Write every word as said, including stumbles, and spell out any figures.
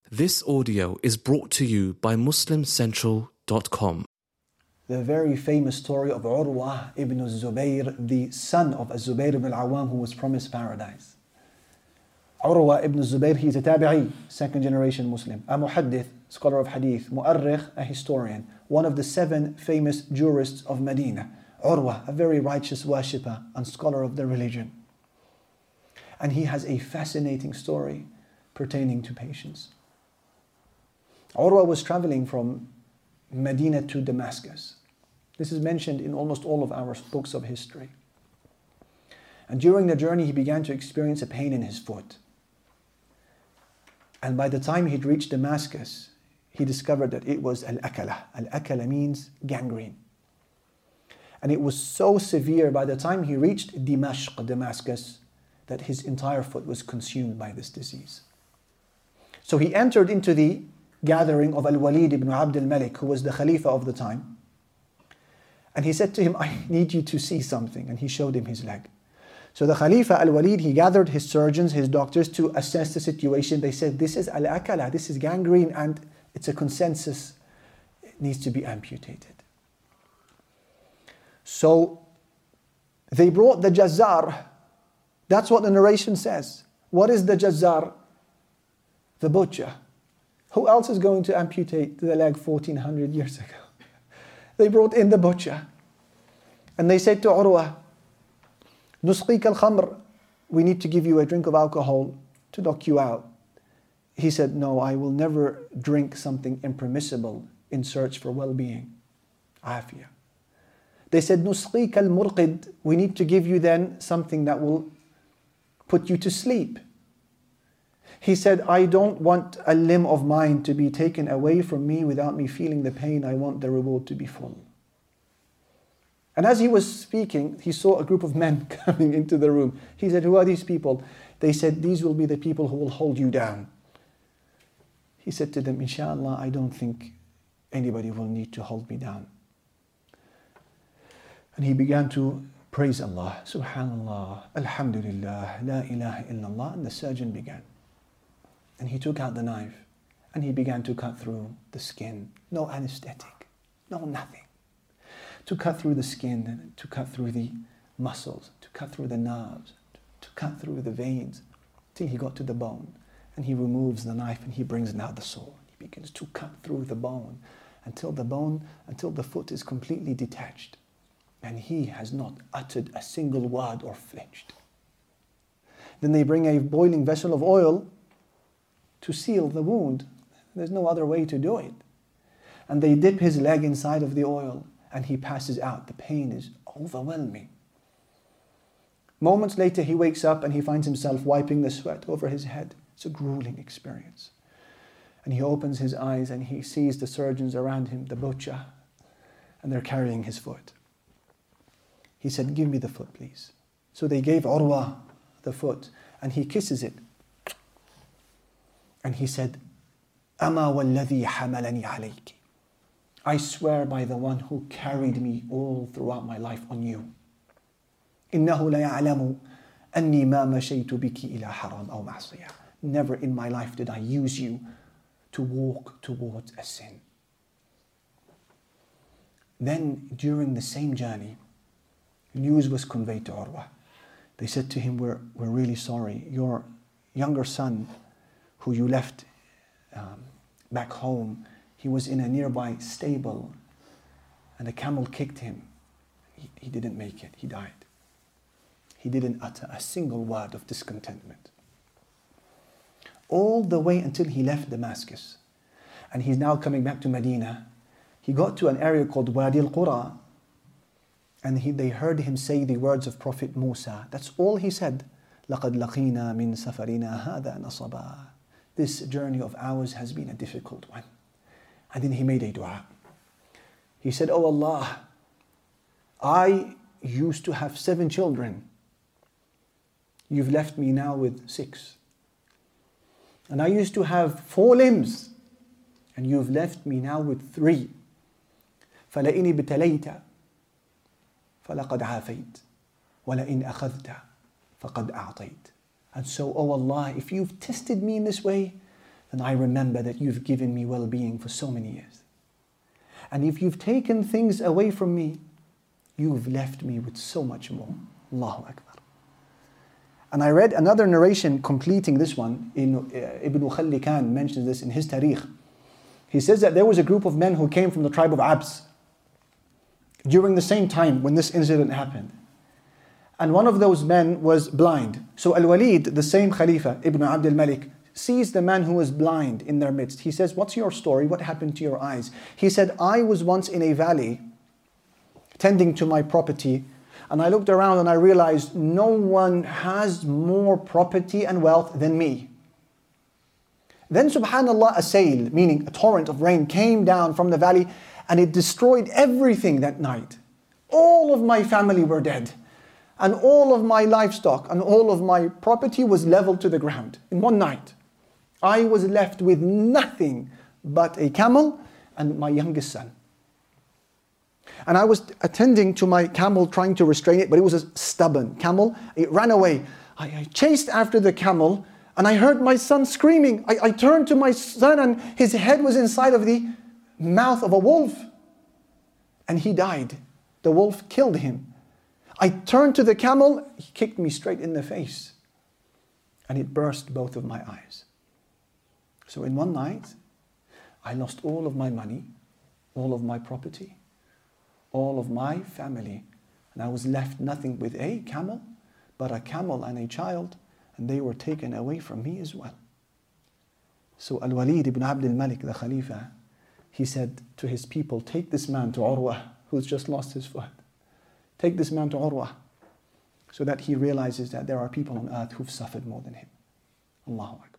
This audio is brought to you by Muslim Central dot com. The very famous story of Urwa ibn Zubayr, the son of Az-Zubayr ibn al-Awwam, who was promised paradise. Urwa ibn Zubayr, he is a tabi'i, second generation Muslim, a muhaddith, scholar of hadith, mu'arrikh, a historian, one of the seven famous jurists of Medina. Urwa, a very righteous worshipper and scholar of the religion. And he has a fascinating story pertaining to patience. Urwa was traveling from Medina to Damascus. This is mentioned in almost all of our books of history. And during the journey, he began to experience a pain in his foot. And by the time he'd reached Damascus, he discovered that it was al-akala. Al-akala means gangrene. And it was so severe by the time he reached Dimashq, Damascus, that his entire foot was consumed by this disease. So he entered into the gathering of Al-Walid ibn Abd al-Malik, who was the Khalifa of the time. And he said to him, I need you to see something. And he showed him his leg. So the Khalifa Al-Walid, he gathered his surgeons, his doctors to assess the situation. They said, this is al-akala, this is gangrene, and it's a consensus. It needs to be amputated. So they brought the Jazzar. That's what the narration says. What is the Jazzar? The butcher. Who else is going to amputate the leg fourteen hundred years ago? They brought in the butcher. And they said to Urwa, Nusqik al-khamr, we need to give you a drink of alcohol to knock you out. He said, no, I will never drink something impermissible in search for well-being. Afiyah. They said, Nusqik al-murqid, we need to give you then something that will put you to sleep. He said, I don't want a limb of mine to be taken away from me without me feeling the pain. I want the reward to be full. And as he was speaking, he saw a group of men coming into the room. He said, who are these people? They said, these will be the people who will hold you down. He said to them, Inshallah, I don't think anybody will need to hold me down. And he began to praise Allah. Subhanallah, Alhamdulillah, La ilaha illallah. And the surgeon began. And he took out the knife and he began to cut through the skin. No anesthetic, no nothing. To cut through the skin, to cut through the muscles, to cut through the nerves, to cut through the veins, till he got to the bone. And he removes the knife and he brings out the saw. He begins to cut through the bone until the bone, until the foot is completely detached. And he has not uttered a single word or flinched. Then they bring a boiling vessel of oil to seal the wound. There's no other way to do it. And they dip his leg inside of the oil and he passes out. The pain is overwhelming. Moments later he wakes up and he finds himself wiping the sweat over his head. It's a grueling experience. And he opens his eyes and he sees the surgeons around him, the butcher, and they're carrying his foot. He said, give me the foot, please. So they gave Urwa the foot and he kisses it. And he said, Ama walladhi hamalani alayki. I swear by the one who carried me all throughout my life on you. Innahu la ya'lamu anni ma mashaytu biki ila haram aw ma'siyah. Never in my life did I use you to walk towards a sin. Then during the same journey, news was conveyed to Urwa. They said to him, we're, we're really sorry. Your younger son, who you left um, back home, he was in a nearby stable and a camel kicked him. He, he didn't make it, he died. He didn't utter a single word of discontentment. All the way until he left Damascus. And he's now coming back to Medina. He got to an area called Wadi al-Qura and he, they heard him say the words of Prophet Musa. That's all he said. لَقَدْ لَقِينَا مِن سَفَرِنَا هَذَا نَصَبًا. This journey of ours has been a difficult one. And then he made a dua. He said, Oh Allah, I used to have seven children. You've left me now with six. And I used to have four limbs. And you've left me now with three. فَلَئِنِ ابْتَلَيْتَ فَلَقَدْ عَافَيْتَ وَلَئِنْ أَخَذْتَ فَقَدْ أَعْطَيْتَ. And so, oh Allah, if you've tested me in this way, then I remember that you've given me well-being for so many years. And if you've taken things away from me, you've left me with so much more. Allahu Akbar. And I read another narration completing this one. In, uh, Ibn Khallikan mentions this in his Tarikh. He says that there was a group of men who came from the tribe of Abs during the same time when this incident happened. And one of those men was blind. So Al-Walid, the same Khalifa, Ibn Abd al-Malik, sees the man who was blind in their midst. He says, "What's your story? What happened to your eyes?" He said, "I was once in a valley tending to my property, and I looked around and I realized no one has more property and wealth than me. Then subhanallah, a sail, meaning a torrent of rain, came down from the valley and it destroyed everything that night. All of my family were dead. And all of my livestock and all of my property was leveled to the ground in one night. I was left with nothing but a camel and my youngest son. And I was attending to my camel, trying to restrain it, but it was a stubborn camel. It ran away. I, I chased after the camel and I heard my son screaming. I, I turned to my son and his head was inside of the mouth of a wolf. And he died. The wolf killed him. I turned to the camel, he kicked me straight in the face. And it burst both of my eyes. So in one night, I lost all of my money, all of my property, all of my family. And I was left nothing with a camel, but a camel and a child, and they were taken away from me as well. So Al-Walid ibn Abd al-Malik, the Khalifa, he said to his people, "Take this man to Urwa, who's just lost his foot. Take this man to Urwa, so that he realizes that there are people on earth who've suffered more than him." Allahu Akbar.